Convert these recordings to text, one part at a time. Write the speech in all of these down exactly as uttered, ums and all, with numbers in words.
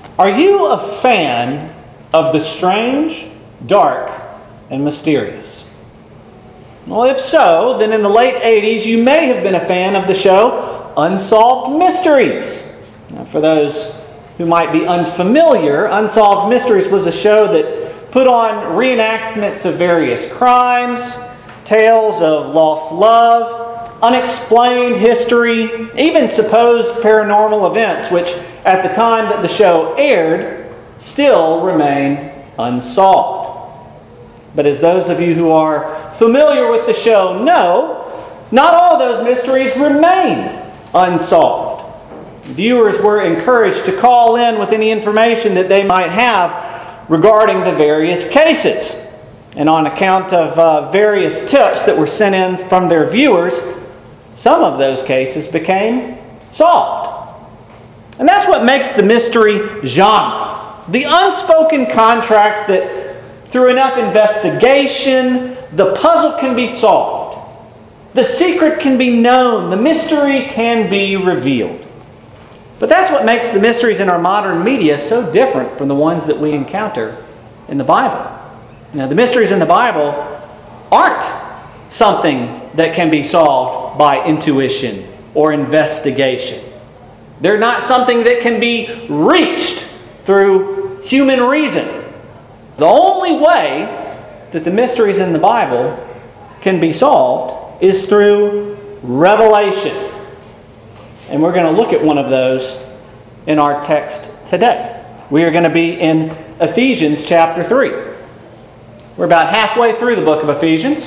Are you a fan of the strange, dark, and mysterious? Well, if so, then in the late eighties you may have been a fan of the show Unsolved Mysteries. Now, for those who might be unfamiliar, Unsolved Mysteries was a show that put on reenactments of various crimes, tales of lost love, unexplained history, even supposed paranormal events, which at the time that the show aired still remained unsolved. But as those of you who are familiar with the show know, not all those mysteries remained unsolved. Viewers were encouraged to call in with any information that they might have regarding the various cases. And on account of uh, various tips that were sent in from their viewers, some of those cases became solved. And that's what makes the mystery genre the unspoken contract that through enough investigation, the puzzle can be solved. The secret can be known. The mystery can be revealed. But that's what makes the mysteries in our modern media so different from the ones that we encounter in the Bible. Now, the mysteries in the Bible aren't something that can be solved by intuition or investigation. They're not something that can be reached through human reason. The only way that the mysteries in the Bible can be solved is through revelation. And we're going to look at one of those in our text today. We are going to be in Ephesians chapter three. We're about halfway through the book of Ephesians.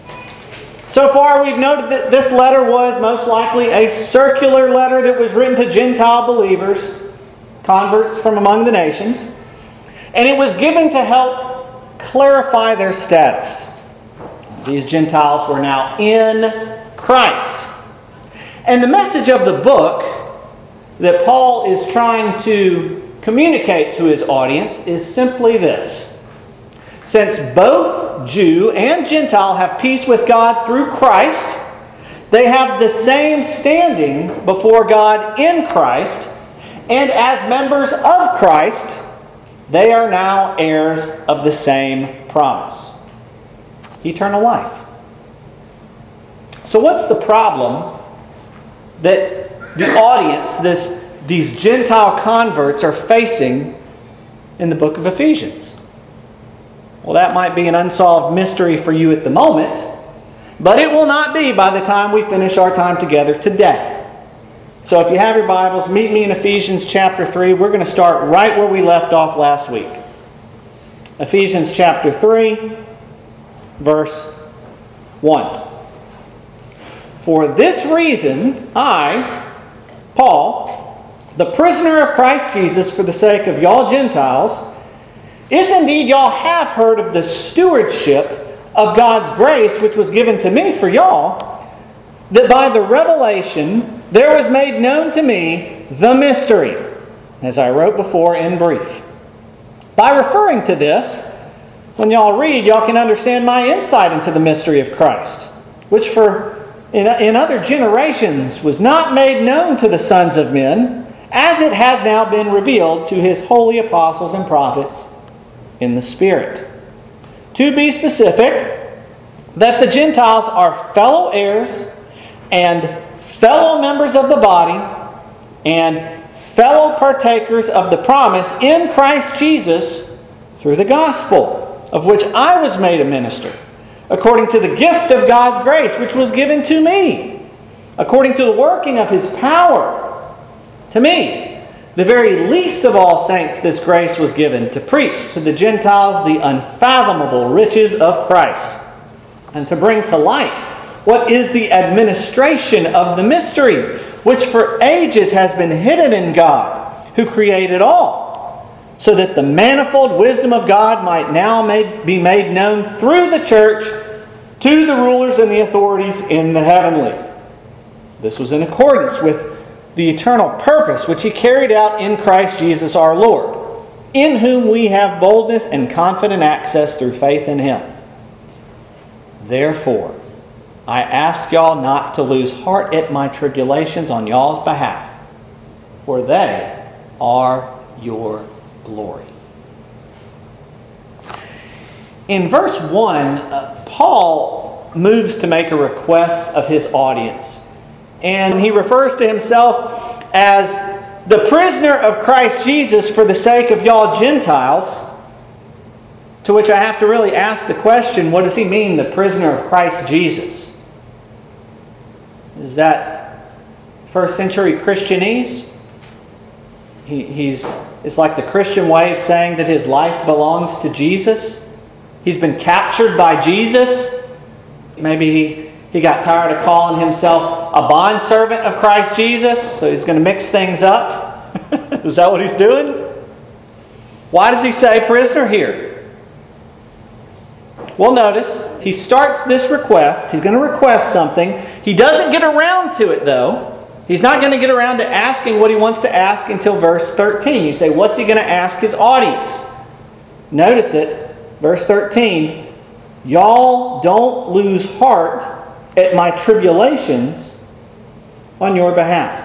So far, we've noted that this letter was most likely a circular letter that was written to Gentile believers, converts from among the nations. And it was given to help clarify their status. These Gentiles were now in Christ. And the message of the book that Paul is trying to communicate to his audience is simply this. Since both Jew and Gentile have peace with God through Christ, they have the same standing before God in Christ, and as members of Christ, they are now heirs of the same promise: eternal life. So what's the problem that the audience, this, these Gentile converts, are facing in the book of Ephesians? Well, that might be an unsolved mystery for you at the moment, but it will not be by the time we finish our time together today. So if you have your Bibles, meet me in Ephesians chapter three. We're going to start right where we left off last week. Ephesians chapter three, verse one. For this reason, I, Paul, the prisoner of Christ Jesus for the sake of y'all Gentiles, if indeed y'all have heard of the stewardship of God's grace which was given to me for y'all, that by the revelation there was made known to me the mystery, as I wrote before in brief. By referring to this, when y'all read, y'all can understand my insight into the mystery of Christ, which for in, in other generations was not made known to the sons of men, as it has now been revealed to his holy apostles and prophets in the Spirit. To be specific, that the Gentiles are fellow heirs and fellow members of the body and fellow partakers of the promise in Christ Jesus through the gospel, of which I was made a minister, according to the gift of God's grace which was given to me, according to the working of his power. To me, the very least of all saints, this grace was given to preach to the Gentiles the unfathomable riches of Christ, and to bring to light what is the administration of the mystery, which for ages has been hidden in God, who created all, so that the manifold wisdom of God might now made, be made known through the church to the rulers and the authorities in the heavenly. This was in accordance with the eternal purpose which he carried out in Christ Jesus our Lord, in whom we have boldness and confident access through faith in him. Therefore, I ask y'all not to lose heart at my tribulations on y'all's behalf, for they are your glory. In verse one, uh, Paul moves to make a request of his audience. And he refers to himself as the prisoner of Christ Jesus for the sake of y'all Gentiles. To which I have to really ask the question, what does he mean, the prisoner of Christ Jesus? Is that first century Christianese? He, he's, it's like the Christian way of saying that his life belongs to Jesus. He's been captured by Jesus. Maybe he, he got tired of calling himself a bondservant of Christ Jesus, so he's going to mix things up. Is that what he's doing? Why does he say prisoner here? Well, notice, he starts this request. He's going to request something. He doesn't get around to it, though. He's not going to get around to asking what he wants to ask until verse thirteen. You say, what's he going to ask his audience? Notice it, verse thirteen. Y'all don't lose heart at my tribulations on your behalf.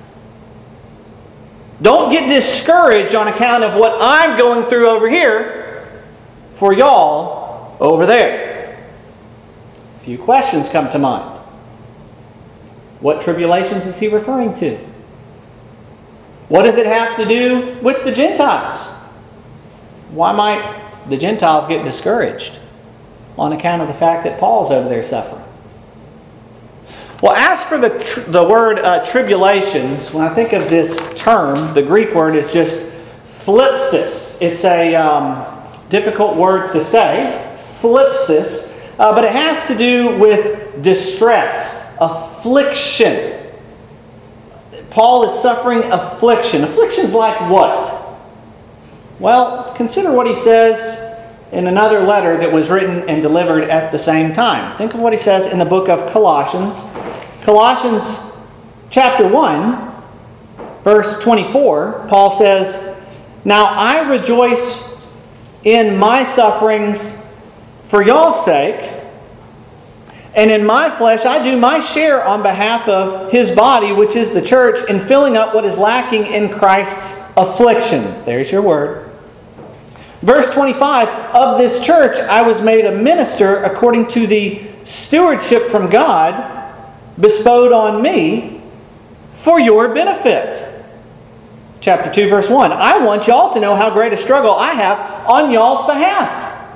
Don't get discouraged on account of what I'm going through over here for y'all over there. A few questions come to mind. What tribulations is he referring to? What does it have to do with the Gentiles? Why might the Gentiles get discouraged on account of the fact that Paul's over there suffering? Well, as for the tr- the word uh, tribulations, when I think of this term, the Greek word is just thlipsis. It's a um, difficult word to say, thlipsis, uh, but it has to do with distress, affliction. Paul is suffering affliction. Affliction's like what? Well, consider what he says in another letter that was written and delivered at the same time. Think of what he says in the book of Colossians. Colossians chapter one, verse twenty-four, Paul says, "Now I rejoice in my sufferings for y'all's sake, and in my flesh I do my share on behalf of his body, which is the church, in filling up what is lacking in Christ's afflictions." There's your word. Verse twenty-five, "Of this church I was made a minister according to the stewardship from God bestowed on me for your benefit." Chapter two, verse one, "I want y'all to know how great a struggle I have on y'all's behalf."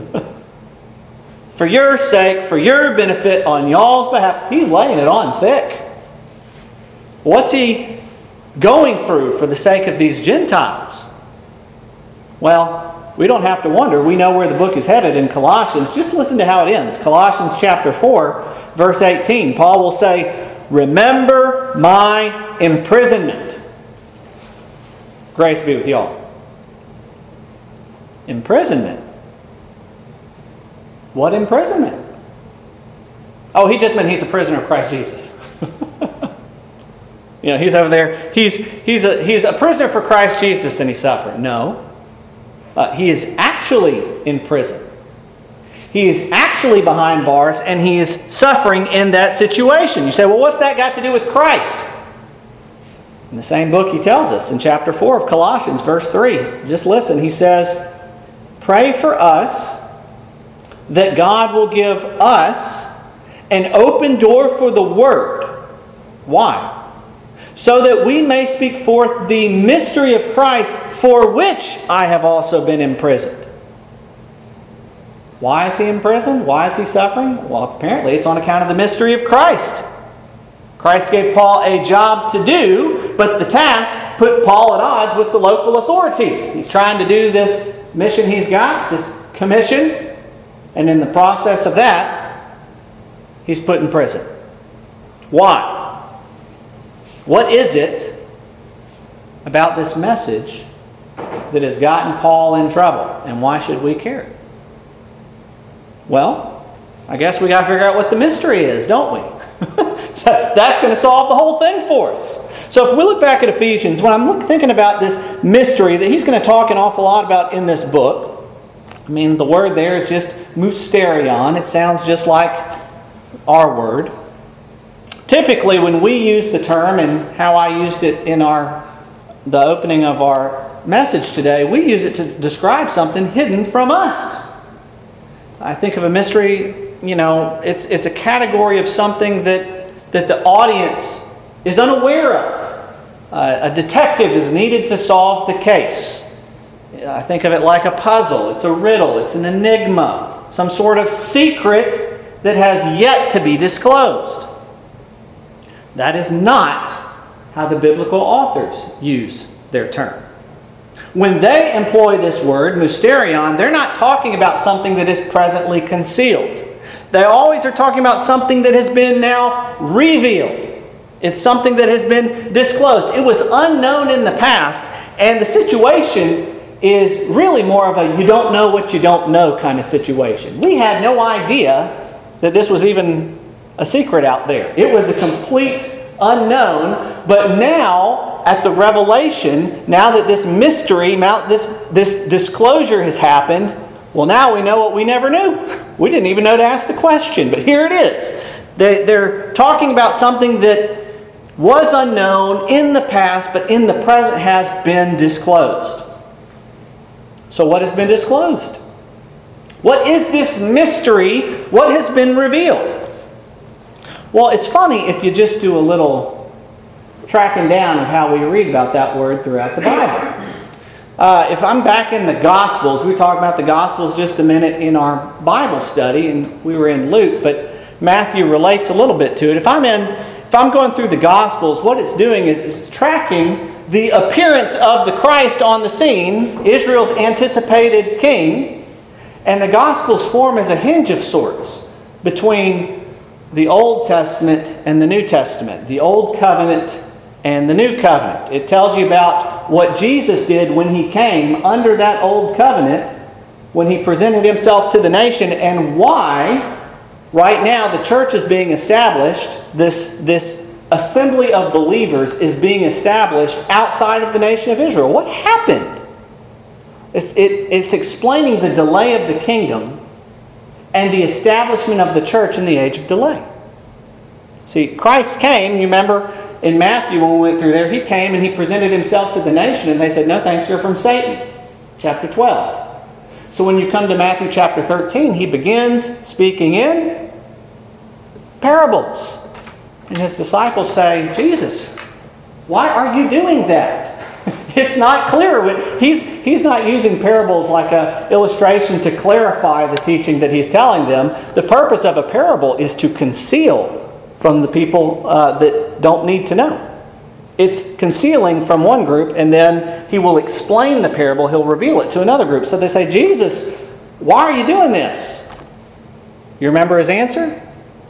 For your sake, for your benefit, on y'all's behalf. He's laying it on thick. What's he going through for the sake of these Gentiles? Well, we don't have to wonder. We know where the book is headed in Colossians. Just listen to how it ends. Colossians chapter four, verse eighteen. Paul will say, "Remember my imprisonment." Grace be with y'all. Imprisonment. What imprisonment? Oh, he just meant he's a prisoner of Christ Jesus. You know, he's over there. He's he's a he's a prisoner for Christ Jesus and he's suffering. No. Uh, he is actually in prison. He is actually behind bars and he is suffering in that situation. You say, well, what's that got to do with Christ? In the same book he tells us in chapter four of Colossians, verse three. Just listen. He says, "Pray for us that God will give us an open door for the word." Why? "So that we may speak forth the mystery of Christ, for which I have also been imprisoned." Why is he in prison? Why is he suffering? Well, apparently it's on account of the mystery of Christ. Christ gave Paul a job to do, but the task put Paul at odds with the local authorities. He's trying to do this mission he's got, this commission, and in the process of that, he's put in prison. Why? What is it about this message that has gotten Paul in trouble? And why should we care? Well, I guess we got to figure out what the mystery is, don't we? That's going to solve the whole thing for us. So if we look back at Ephesians, when I'm look, thinking about this mystery that he's going to talk an awful lot about in this book, I mean, the word there is just mysterion. It sounds just like our word. Typically, when we use the term, and how I used it in our the opening of our message today, we use it to describe something hidden from us. I think of a mystery, you know, it's it's a category of something that, that the audience is unaware of. Uh, a detective is needed to solve the case. I think of it like a puzzle. It's a riddle. It's an enigma. Some sort of secret that has yet to be disclosed. That is not how the biblical authors use their term. When they employ this word, mysterion, they're not talking about something that is presently concealed. They always are talking about something that has been now revealed. It's something that has been disclosed. It was unknown in the past, and the situation is really more of a you don't know what you don't know kind of situation. We had no idea that this was even a secret out there. It was a complete unknown, but now at the revelation, now that this mystery, now this, this disclosure has happened, well, now we know what we never knew. We didn't even know to ask the question, but here it is. They, they're talking about something that was unknown in the past, but in the present has been disclosed. So what has been disclosed? What is this mystery? What has been revealed? Well, it's funny if you just do a little tracking down of how we read about that word throughout the Bible. Uh, if I'm back in the Gospels, we talked about the Gospels just a minute in our Bible study, and we were in Luke, but Matthew relates a little bit to it. If I'm in, if I'm going through the Gospels, what it's doing is, is tracking the appearance of the Christ on the scene, Israel's anticipated king, and the Gospels form as a hinge of sorts between the Old Testament and the New Testament, the Old Covenant and the New Covenant. It tells you about what Jesus did when He came under that Old Covenant, when He presented Himself to the nation, and why right now the church is being established, this, this assembly of believers is being established outside of the nation of Israel. What happened? It's, it, it's explaining the delay of the kingdom and the establishment of the church in the age of delay. See, Christ came, you remember in Matthew when we went through there, He came and He presented Himself to the nation, and they said, no thanks, you're from Satan. Chapter twelve. So when you come to Matthew chapter thirteen, He begins speaking in parables. And His disciples say, Jesus, why are you doing that? It's not clear. He's, he's not using parables like an illustration to clarify the teaching that He's telling them. The purpose of a parable is to conceal from the people uh, that don't need to know. It's concealing from one group, and then He will explain the parable. He'll reveal it to another group. So they say, Jesus, why are you doing this? You remember His answer?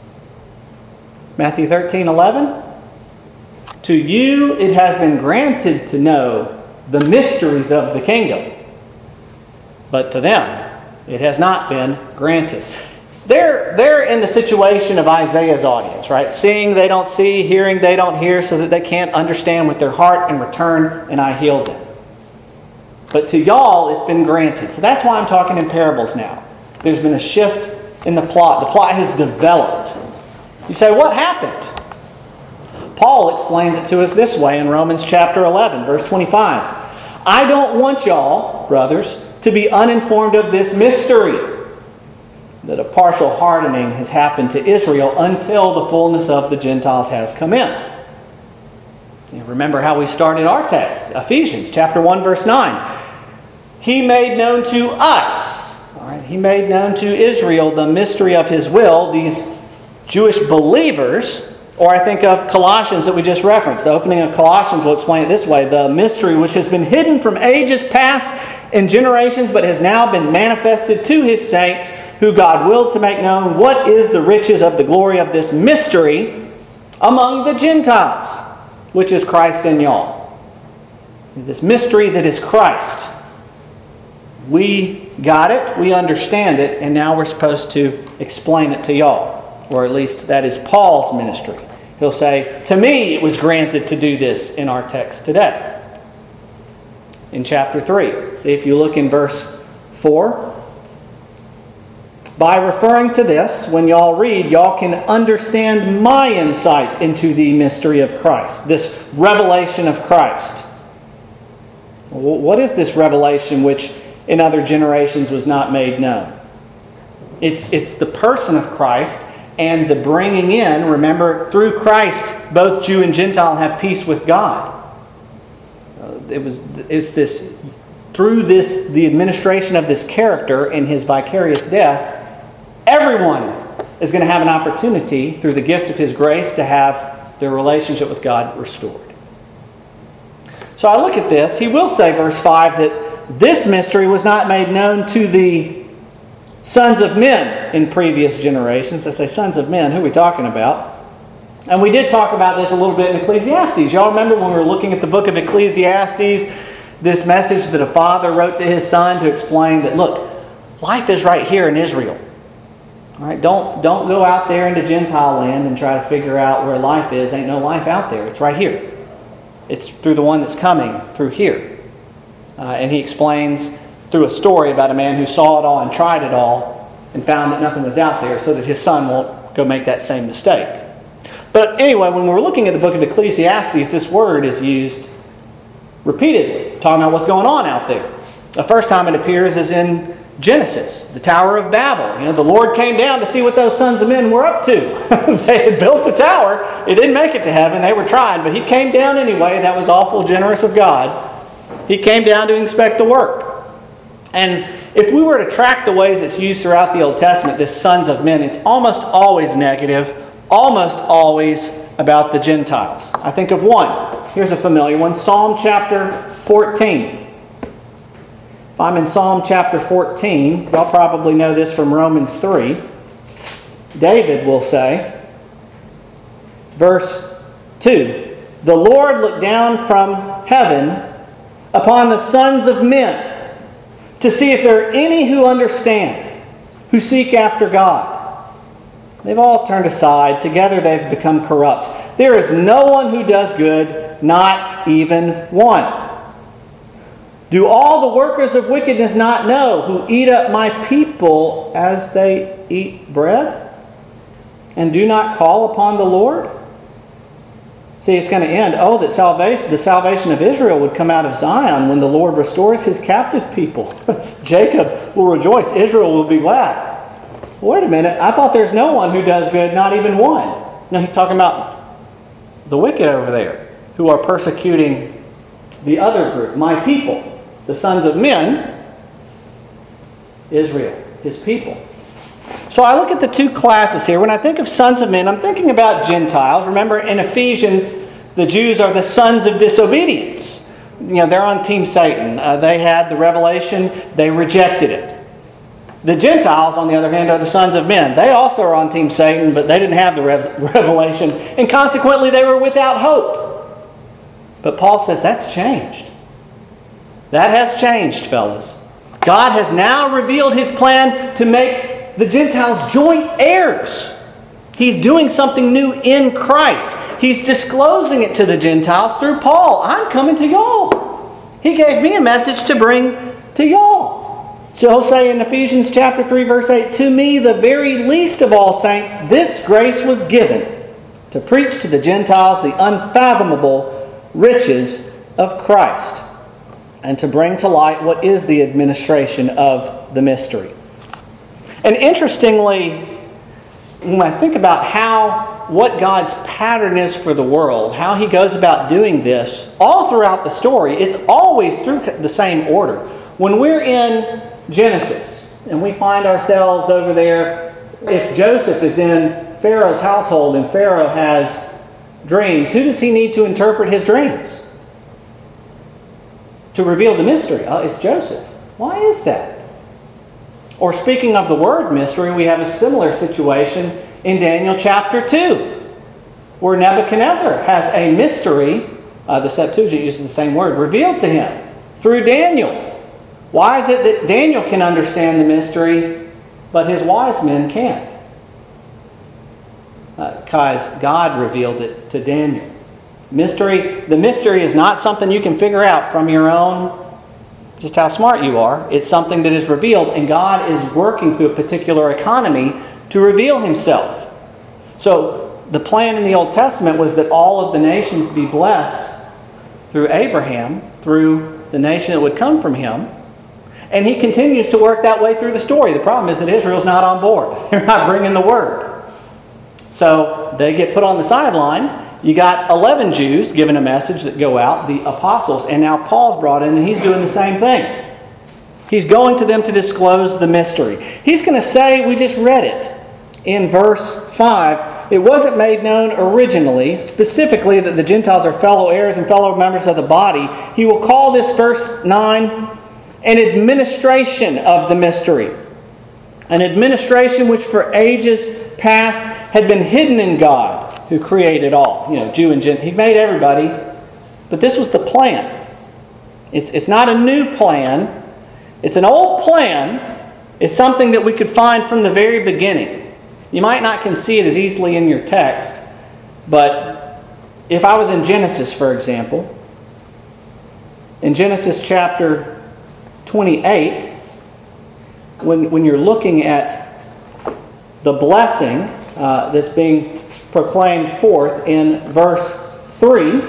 Matthew thirteen eleven. To you it has been granted to know the mysteries of the kingdom, but to them it has not been granted. They're, they're in the situation of Isaiah's audience, right? Seeing they don't see, hearing they don't hear, so that they can't understand with their heart and return, and I heal them. But to y'all it's been granted. So that's why I'm talking in parables now. There's been a shift in the plot. The plot has developed. You say, what happened? Paul explains it to us this way in Romans chapter eleven, verse twenty-five. I don't want y'all, brothers, to be uninformed of this mystery, that a partial hardening has happened to Israel until the fullness of the Gentiles has come in. You remember how we started our text, Ephesians chapter one, verse nine. He made known to us, all right, He made known to Israel the mystery of His will, these Jewish believers. Or I think of Colossians that we just referenced. The opening of Colossians will explain it this way. The mystery which has been hidden from ages past and generations, but has now been manifested to His saints, who God willed to make known what is the riches of the glory of this mystery among the Gentiles, which is Christ in y'all. This mystery that is Christ. We got it, we understand it, and now we're supposed to explain it to y'all. Or at least that is Paul's ministry. He'll say, to me it was granted to do this in our text today. In chapter three. See if you look in verse four. By referring to this, when y'all read, y'all can understand my insight into the mystery of Christ. This revelation of Christ. Well, what is this revelation which in other generations was not made known? It's, it's the person of Christ and the bringing in. Remember, through Christ, both Jew and Gentile have peace with God. Uh, it was it's this through this the administration of this character in his vicarious death. Everyone is going to have an opportunity through the gift of his grace to have their relationship with God restored. So I look at this. He will say, verse five, that this mystery was not made known to the sons of men in previous generations. I say sons of men. Who are we talking about? And we did talk about this a little bit in Ecclesiastes. Y'all remember when we were looking at the book of Ecclesiastes, this message that a father wrote to his son to explain that, look, life is right here in Israel. All right, don't, don't go out there into Gentile land and try to figure out where life is. Ain't no life out there. It's right here. It's through the one that's coming through here. Uh, and he explains through a story about a man who saw it all and tried it all and found that nothing was out there, so that his son won't go make that same mistake. But anyway, when we're looking at the book of Ecclesiastes, this word is used repeatedly, talking about what's going on out there. The first time it appears is in Genesis, the Tower of Babel. You know, the Lord came down to see what those sons of men were up to. They had built a tower. It didn't make it to heaven. They were trying, but he came down anyway. That was awful generous of God. He came down to inspect the work. And if we were to track the ways it's used throughout the Old Testament, this sons of men, it's almost always negative, almost always about the Gentiles. I think of one. Here's a familiar one. Psalm chapter fourteen. If I'm in Psalm chapter fourteen, y'all probably know this from Romans three. David will say, verse two, "The Lord looked down from heaven upon the sons of men, to see if there are any who understand, who seek after God. They've all turned aside. Together they've become corrupt. There is no one who does good, not even one. Do all the workers of wickedness not know, who eat up my people as they eat bread, and do not call upon the Lord?" See, it's going to end. Oh, that salvation, the salvation of Israel would come out of Zion when the Lord restores his captive people. Jacob will rejoice. Israel will be glad. Wait a minute. I thought there's no one who does good, not even one. No, he's talking about the wicked over there who are persecuting the other group, my people, the sons of men, Israel, his people. So I look at the two classes here. When I think of sons of men, I'm thinking about Gentiles. Remember, in Ephesians, the Jews are the sons of disobedience. You know, they're on Team Satan. Uh, they had the revelation. They rejected it. The Gentiles, on the other hand, are the sons of men. They also are on Team Satan, but they didn't have the rev- revelation. And consequently, they were without hope. But Paul says that's changed. That has changed, fellas. God has now revealed his plan to make the Gentiles joint heirs. He's doing something new in Christ. He's disclosing it to the Gentiles through Paul. I'm coming to y'all. He gave me a message to bring to y'all. So he'll say in Ephesians chapter three, verse eight, "To me, the very least of all saints, this grace was given, to preach to the Gentiles the unfathomable riches of Christ, and to bring to light what is the administration of the mystery." And interestingly, when I think about how, what God's pattern is for the world, how he goes about doing this, all throughout the story, it's always through the same order. When we're in Genesis, and we find ourselves over there, if Joseph is in Pharaoh's household and Pharaoh has dreams, who does he need to interpret his dreams? To reveal the mystery. Oh, it's Joseph. Why is that? Or speaking of the word mystery, we have a similar situation in Daniel chapter two, where Nebuchadnezzar has a mystery, uh, the Septuagint uses the same word, revealed to him through Daniel. Why is it that Daniel can understand the mystery, but his wise men can't? Because uh, God revealed it to Daniel. Mystery, the mystery is not something you can figure out from your own, just how smart you are. It's something that is revealed, and God is working through a particular economy to reveal himself. So the plan in the Old Testament was that all of the nations be blessed through Abraham, through the nation that would come from him. And he continues to work that way through the story. The problem is that Israel's not on board. They're not bringing the word. So they get put on the sideline. You got eleven Jews given a message that go out, the apostles, and now Paul's brought in and he's doing the same thing. He's going to them to disclose the mystery. He's going to say, we just read it in verse five, it wasn't made known originally, specifically that the Gentiles are fellow heirs and fellow members of the body. He will call this verse nine an administration of the mystery. An administration which for ages past had been hidden in God, who created all. You know, Jew and Gentile. He made everybody. But this was the plan. It's, it's not a new plan. It's an old plan. It's something that we could find from the very beginning. You might not can see it as easily in your text, but if I was in Genesis, for example, in Genesis chapter twenty-eight, when, when you're looking at the blessing uh, that's being proclaimed forth in verse three,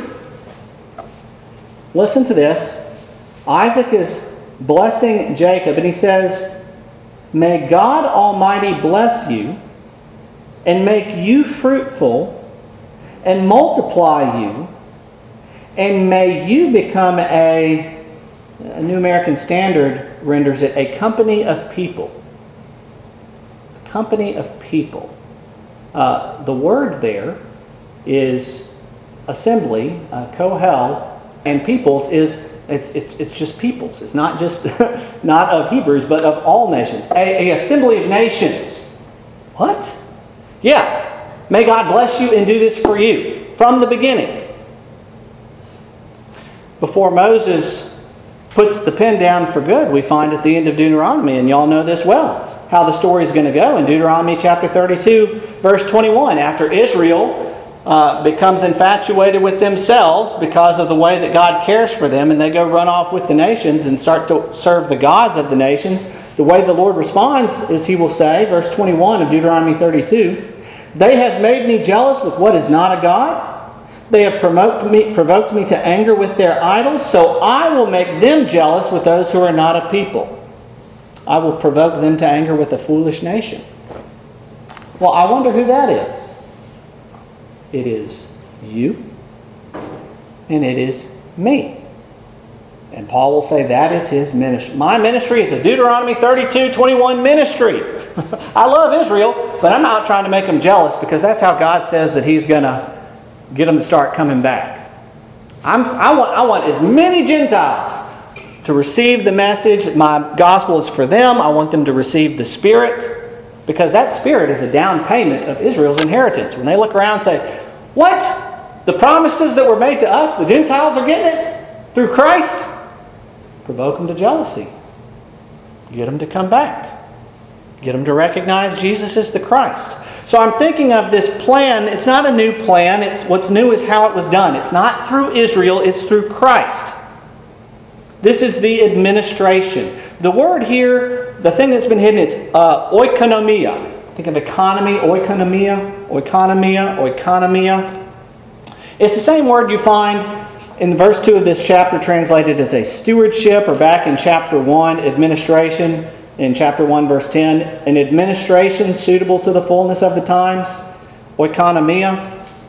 listen to this. Isaac is blessing Jacob, and he says, "May God Almighty bless you and make you fruitful and multiply you, and may you become a," a New American Standard renders it, "a company of people." A company of people. Uh, the word there is assembly, uh, kohel, and peoples is It's, it's, it's just peoples. It's not just not of Hebrews, but of all nations. A, a assembly of nations. What? Yeah. May God bless you and do this for you from the beginning. Before Moses puts the pen down for good, we find at the end of Deuteronomy, and y'all know this well, how the story is going to go in Deuteronomy chapter thirty-two, verse twenty-one. After Israel Uh, becomes infatuated with themselves because of the way that God cares for them, and they go run off with the nations and start to serve the gods of the nations. The way the Lord responds is he will say, verse twenty-one of Deuteronomy thirty-two, "They have made me jealous with what is not a God. They have provoked me, provoked me to anger with their idols, so I will make them jealous with those who are not a people. I will provoke them to anger with a foolish nation." Well, I wonder who that is. It is you, and it is me. And Paul will say that is his ministry. My ministry is a Deuteronomy thirty-two twenty-one ministry. I love Israel, but I'm not trying to make them jealous, because that's how God says that he's going to get them to start coming back. I'm, I want, I want as many Gentiles to receive the message. My gospel is for them. I want them to receive the Spirit. Because that Spirit is a down payment of Israel's inheritance. When they look around and say, "What? The promises that were made to us, the Gentiles are getting it through Christ?" Provoke them to jealousy. Get them to come back. Get them to recognize Jesus as the Christ. So I'm thinking of this plan. It's not a new plan. It's what's new is how it was done. It's not through Israel. It's through Christ. This is the administration. The word here, the thing that's been hidden, it's uh, oikonomia. Think of economy, oikonomia, oikonomia, oikonomia. It's the same word you find in verse two of this chapter translated as a stewardship, or back in chapter one, administration, in chapter one, verse ten, an administration suitable to the fullness of the times, oikonomia.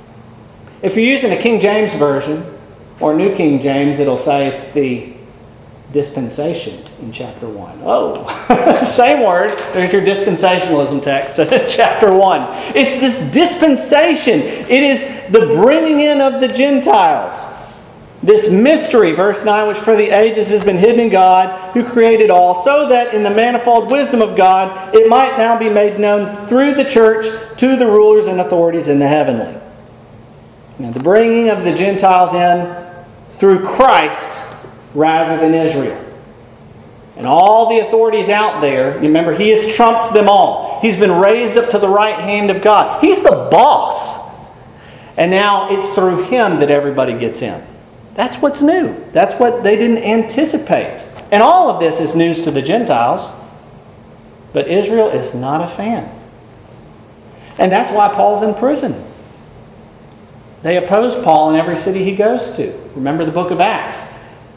If you're using a King James Version or New King James, it'll say it's the dispensation in chapter one. Oh, same word. There's your dispensationalism text, chapter one. It's this dispensation. It is the bringing in of the Gentiles. This mystery, verse nine, which for the ages has been hidden in God, who created all, so that in the manifold wisdom of God, it might now be made known through the church to the rulers and authorities in the heavenly. Now, the bringing of the Gentiles in through Christ rather than Israel. And all the authorities out there, remember, he has trumped them all. He's been raised up to the right hand of God. He's the boss. And now it's through him that everybody gets in. That's what's new. That's what they didn't anticipate. And all of this is news to the Gentiles. But Israel is not a fan. And that's why Paul's in prison. They oppose Paul in every city he goes to. Remember the book of Acts.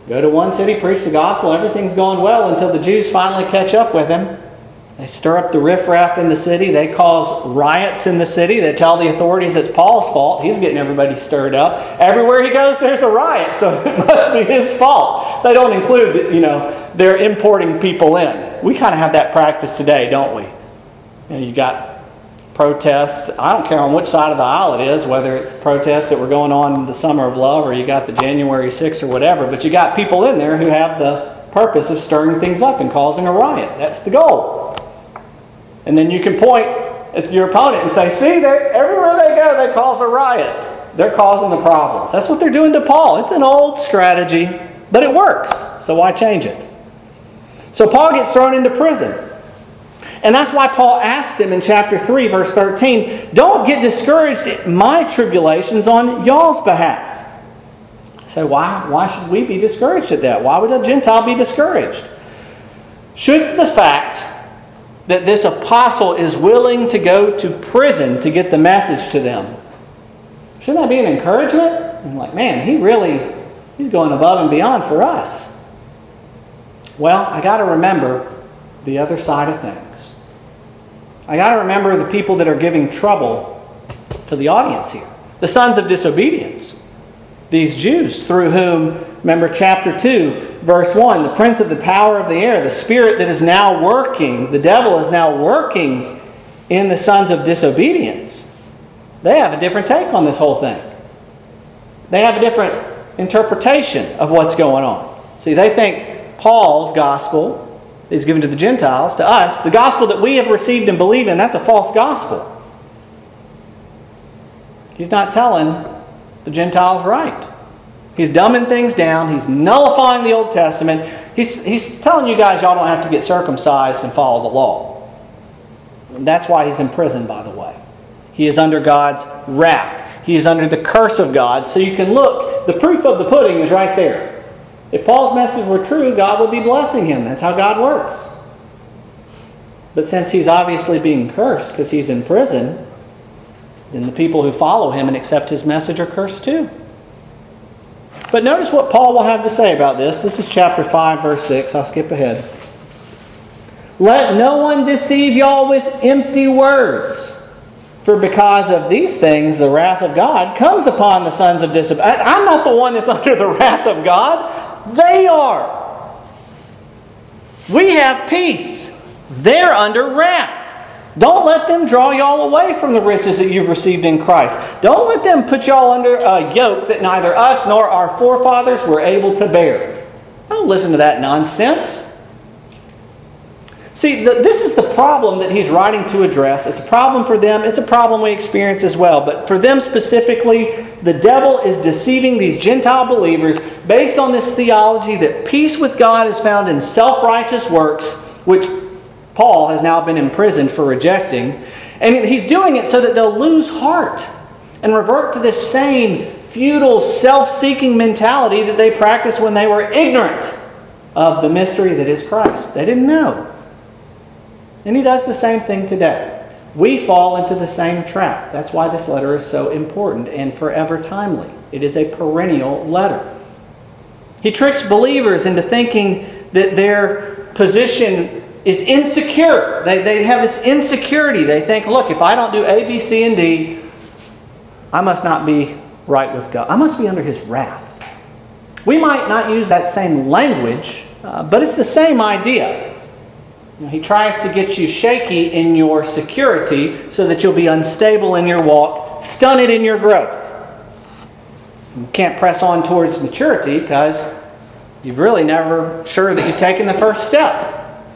Go to one city, preach the gospel, everything's going well until the Jews finally catch up with him. They stir up the riffraff in the city. They cause riots in the city. They tell the authorities it's Paul's fault. He's getting everybody stirred up. Everywhere he goes, there's a riot, so it must be his fault. They don't include that, you know, they're importing people in. We kind of have that practice today, don't we? You know, you got protests. I don't care on which side of the aisle it is, whether it's protests that were going on in the Summer of Love or you got the January sixth or whatever, but you got people in there who have the purpose of stirring things up and causing a riot. That's the goal. And then you can point at your opponent and say, see, everywhere they go, they cause a riot. They're causing the problems. That's what they're doing to Paul. It's an old strategy, but it works. So why change it? So Paul gets thrown into prison. And that's why Paul asked them in chapter three, verse thirteen, don't get discouraged at my tribulations on y'all's behalf. So why, why should we be discouraged at that? Why would a Gentile be discouraged? Should the fact that this apostle is willing to go to prison to get the message to them, shouldn't that be an encouragement? I'm like, man, he really, he's going above and beyond for us. Well, I got to remember the other side of things. I got to remember the people that are giving trouble to the audience here. The sons of disobedience. These Jews through whom, remember chapter two, verse one, the prince of the power of the air, the spirit that is now working, the devil is now working in the sons of disobedience. They have a different take on this whole thing. They have a different interpretation of what's going on. See, they think Paul's gospel is given to the Gentiles, to us. The gospel that we have received and believe in, that's a false gospel. He's not telling the Gentiles right. He's dumbing things down. He's nullifying the Old Testament. He's, he's telling you guys y'all don't have to get circumcised and follow the law. And that's why he's in prison, by the way. He is under God's wrath. He is under the curse of God. So you can look. The proof of the pudding is right there. If Paul's message were true, God would be blessing him. That's how God works. But since he's obviously being cursed because he's in prison, then the people who follow him and accept his message are cursed too. But notice what Paul will have to say about this. This is chapter five, verse six. I'll skip ahead. Let no one deceive y'all with empty words. For because of these things, the wrath of God comes upon the sons of disobedience. I'm not the one that's under the wrath of God. They are. We have peace. They're under wrath. Don't let them draw y'all away from the riches that you've received in Christ. Don't let them put y'all under a yoke that neither us nor our forefathers were able to bear. Don't listen to that nonsense. See, the, this is the problem that he's writing to address. It's a problem for them. It's a problem we experience as well. But for them specifically, the devil is deceiving these Gentile believers based on this theology that peace with God is found in self-righteous works, which Paul has now been imprisoned for rejecting. And he's doing it so that they'll lose heart and revert to this same futile, self-seeking mentality that they practiced when they were ignorant of the mystery that is Christ. They didn't know. And he does the same thing today. We fall into the same trap. That's why this letter is so important and forever timely. It is a perennial letter. He tricks believers into thinking that their position is insecure. They, they have this insecurity. They think, look, if I don't do A, B, C, and D, I must not be right with God. I must be under His wrath. We might not use that same language, uh, but it's the same idea. You know, he tries to get you shaky in your security so that you'll be unstable in your walk, stunted in your growth. You can't press on towards maturity because you're really never sure that you've taken the first step.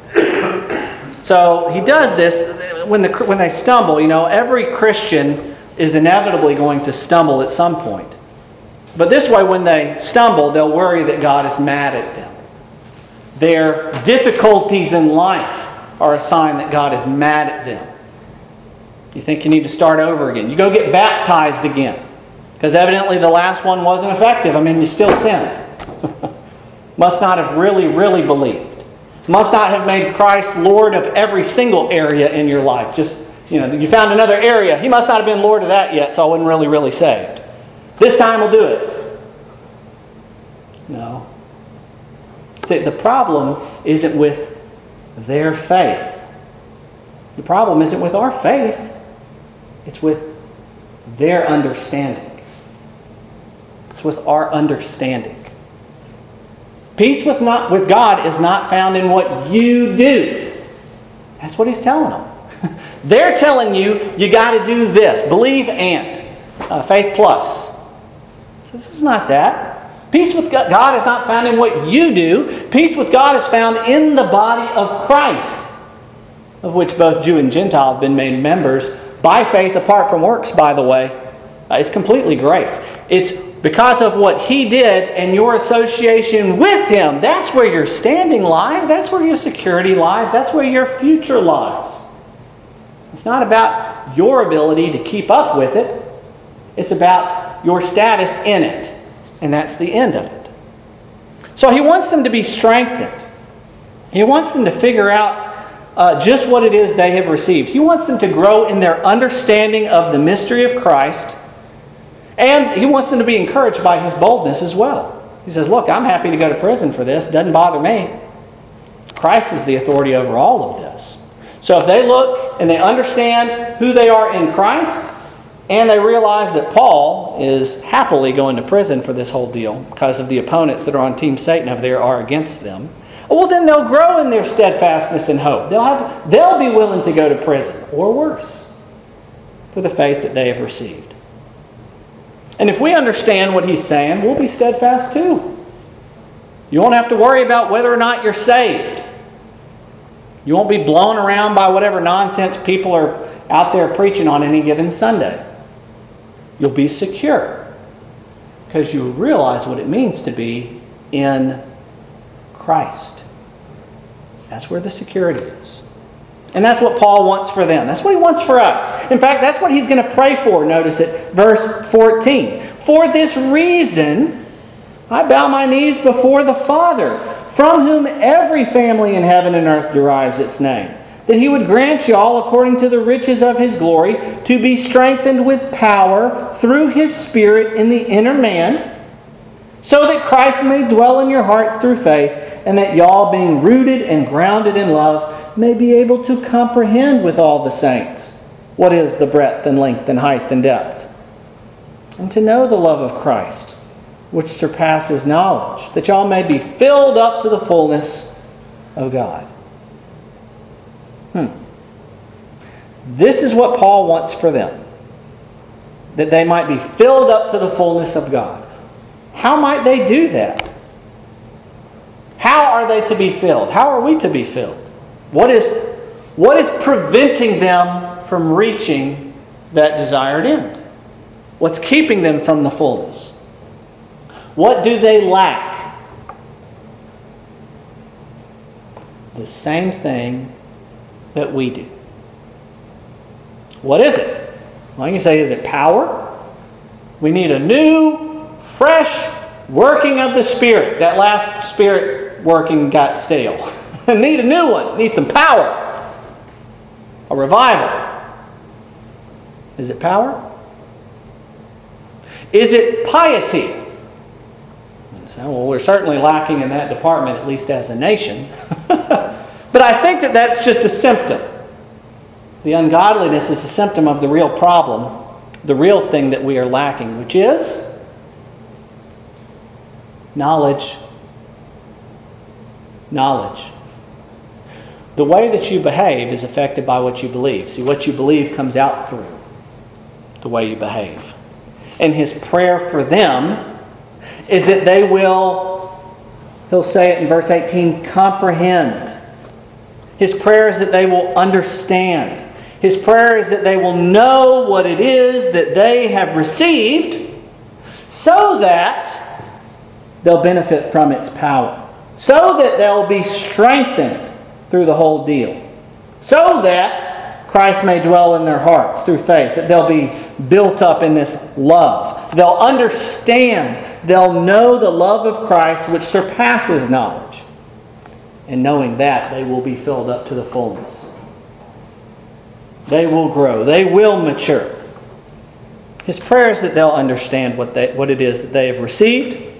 So he does this when the when they stumble. You know, every Christian is inevitably going to stumble at some point. But this way, when they stumble, they'll worry that God is mad at them. Their difficulties in life are a sign that God is mad at them. You think you need to start over again. You go get baptized again. Because evidently the last one wasn't effective. I mean, you still sinned. Must not have really, really believed. Must not have made Christ Lord of every single area in your life. Just, you know, you found another area. He must not have been Lord of that yet, so I wasn't really, really saved. This time we'll do it. No. See, the problem isn't with their faith. The problem isn't with our faith. It's with their understanding. It's with our understanding. Peace with not with God is not found in what you do. That's what he's telling them. They're telling you, you got to do this. Believe and. Uh, faith plus. This is not that. Peace with God is not found in what you do. Peace with God is found in the body of Christ, of which both Jew and Gentile have been made members by faith apart from works, by the way. Uh, it's completely grace. It's because of what he did and your association with him. That's where your standing lies. That's where your security lies. That's where your future lies. It's not about your ability to keep up with it. It's about your status in it. And that's the end of it. So he wants them to be strengthened. He wants them to figure out uh, just what it is they have received. He wants them to grow in their understanding of the mystery of Christ. And he wants them to be encouraged by his boldness as well. He says, look, I'm happy to go to prison for this. It doesn't bother me. Christ is the authority over all of this. So if they look and they understand who they are in Christ, and they realize that Paul is happily going to prison for this whole deal because of the opponents that are on Team Satan over there are against them, well, then they'll grow in their steadfastness and hope. They'll have, they'll be willing to go to prison, or worse, for the faith that they have received. And if we understand what he's saying, we'll be steadfast too. You won't have to worry about whether or not you're saved. You won't be blown around by whatever nonsense people are out there preaching on any given Sunday. You'll be secure because you realize what it means to be in Christ. That's where the security is. And that's what Paul wants for them. That's what he wants for us. In fact, that's what he's going to pray for. Notice it, verse fourteen. For this reason, I bow my knees before the Father, from whom every family in heaven and earth derives its name, that he would grant you all, according to the riches of his glory, to be strengthened with power through his Spirit in the inner man, so that Christ may dwell in your hearts through faith, and that y'all, being rooted and grounded in love, may be able to comprehend with all the saints what is the breadth and length and height and depth, and to know the love of Christ, which surpasses knowledge, that y'all may be filled up to the fullness of God. Hmm. This is what Paul wants for them, that they might be filled up to the fullness of God. How might they do that? How are they to be filled? How are we to be filled? What is, what is preventing them from reaching that desired end? What's keeping them from the fullness? What do they lack? The same thing that we do. What is it? Well, you can say, is it power? We need a new, fresh working of the Spirit. That last Spirit working got stale. Need a new one. Need some power. A revival. Is it power? Is it piety? So, well, we're certainly lacking in that department, at least as a nation. But I think that that's just a symptom. The ungodliness is a symptom of the real problem, the real thing that we are lacking, which is knowledge. Knowledge. The way that you behave is affected by what you believe. See, what you believe comes out through the way you behave. And his prayer for them is that they will, he'll say it in verse eighteen, comprehend. His prayer is that they will understand. His prayer is that they will know what it is that they have received, so that they'll benefit from its power. So that they'll be strengthened through the whole deal. So that Christ may dwell in their hearts through faith. That they'll be built up in this love. They'll understand. They'll know the love of Christ, which surpasses knowledge. And knowing that, they will be filled up to the fullness. They will grow. They will mature. His prayer is that they'll understand what, they, what it is that they have received.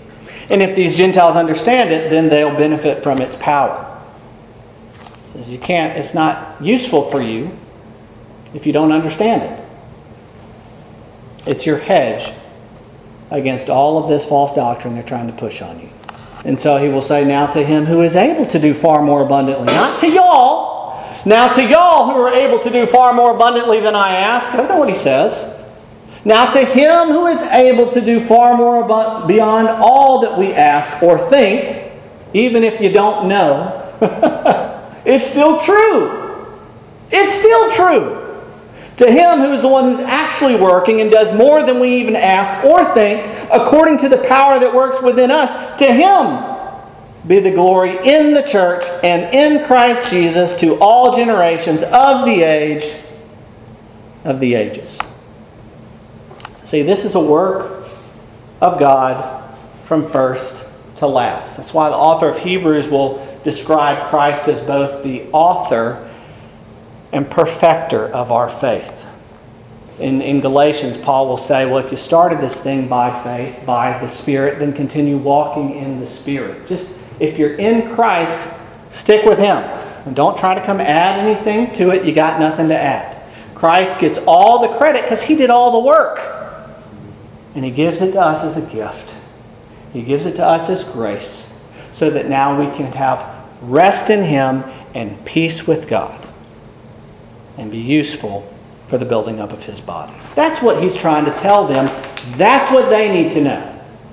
And if these Gentiles understand it, then they'll benefit from its power. It says you can't, it's not useful for you if you don't understand it. It's your hedge against all of this false doctrine they're trying to push on you. And so he will say, now to him who is able to do far more abundantly. Not to y'all. Now to y'all who are able to do far more abundantly than I ask. That's not what he says. Now to him who is able to do far more abund- beyond all that we ask or think, even if you don't know, it's still true. It's still true. To him who is the one who's actually working and does more than we even ask or think, according to the power that works within us, to him be the glory in the church and in Christ Jesus to all generations of the age of the ages. See, this is a work of God from first to last. That's why the author of Hebrews will describe Christ as both the author and perfecter of our faith. In, in Galatians, Paul will say, well, if you started this thing by faith, by the Spirit, then continue walking in the Spirit. Just, if you're in Christ, stick with Him. And don't try to come add anything to it. You got nothing to add. Christ gets all the credit because He did all the work. And He gives it to us as a gift. He gives it to us as grace, so that now we can have rest in Him and peace with God, and be useful for the building up of His body. That's what He's trying to tell them. That's what they need to know.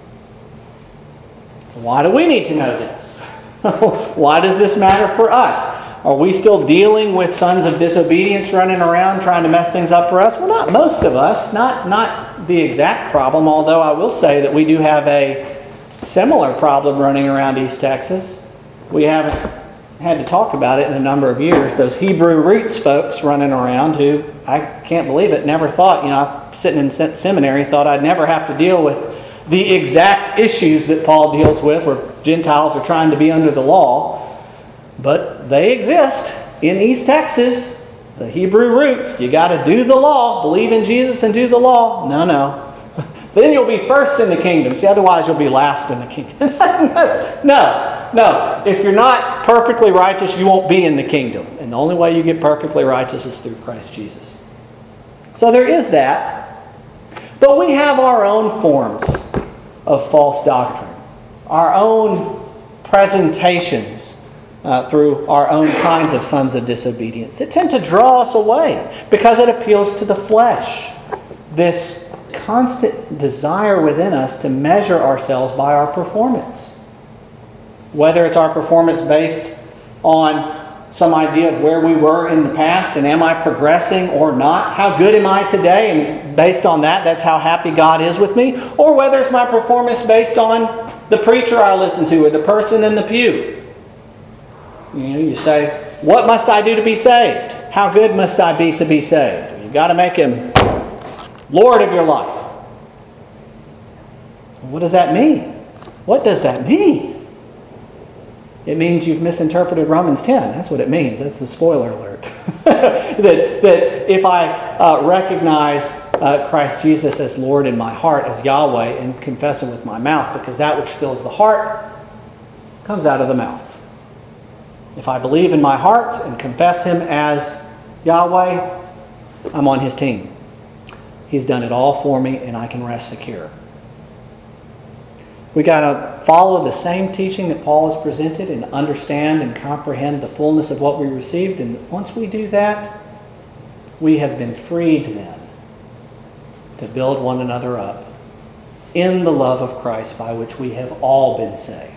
Why do we need to know this? Why does this matter for us? Are we still dealing with sons of disobedience running around trying to mess things up for us? Well, not most of us. Not, not the exact problem, although I will say that we do have a similar problem running around East Texas. We haven't had to talk about it in a number of years. Those Hebrew roots folks running around who, I can't believe it, never thought, you know, I, sitting in seminary, thought I'd never have to deal with the exact issues that Paul deals with, where Gentiles are trying to be under the law. But they exist in East Texas. The Hebrew roots. You got to do the law. Believe in Jesus and do the law. No, no. Then you'll be first in the kingdom. See, otherwise you'll be last in the kingdom. no, no. If you're not perfectly righteous, you won't be in the kingdom. And the only way you get perfectly righteous is through Christ Jesus. So there is that. But we have our own forms of false doctrine. Our own presentations uh, through our own kinds of sons of disobedience that tend to draw us away because it appeals to the flesh. This constant desire within us to measure ourselves by our performance. Whether it's our performance based on some idea of where we were in the past and am I progressing or not? How good am I today? And based on that, that's how happy God is with me. Or whether it's my performance based on the preacher I listen to or the person in the pew. You know, you say, what must I do to be saved? How good must I be to be saved? You've got to make Him Lord of your life. What does that mean? What does that mean? It means you've misinterpreted Romans ten. That's what it means. That's the spoiler alert. that, that if I uh, recognize uh, Christ Jesus as Lord in my heart, as Yahweh, and confess Him with my mouth, because that which fills the heart comes out of the mouth. If I believe in my heart and confess Him as Yahweh, I'm on His team. He's done it all for me, and I can rest secure. We got to follow the same teaching that Paul has presented and understand and comprehend the fullness of what we received. And once we do that, we have been freed then to build one another up in the love of Christ by which we have all been saved.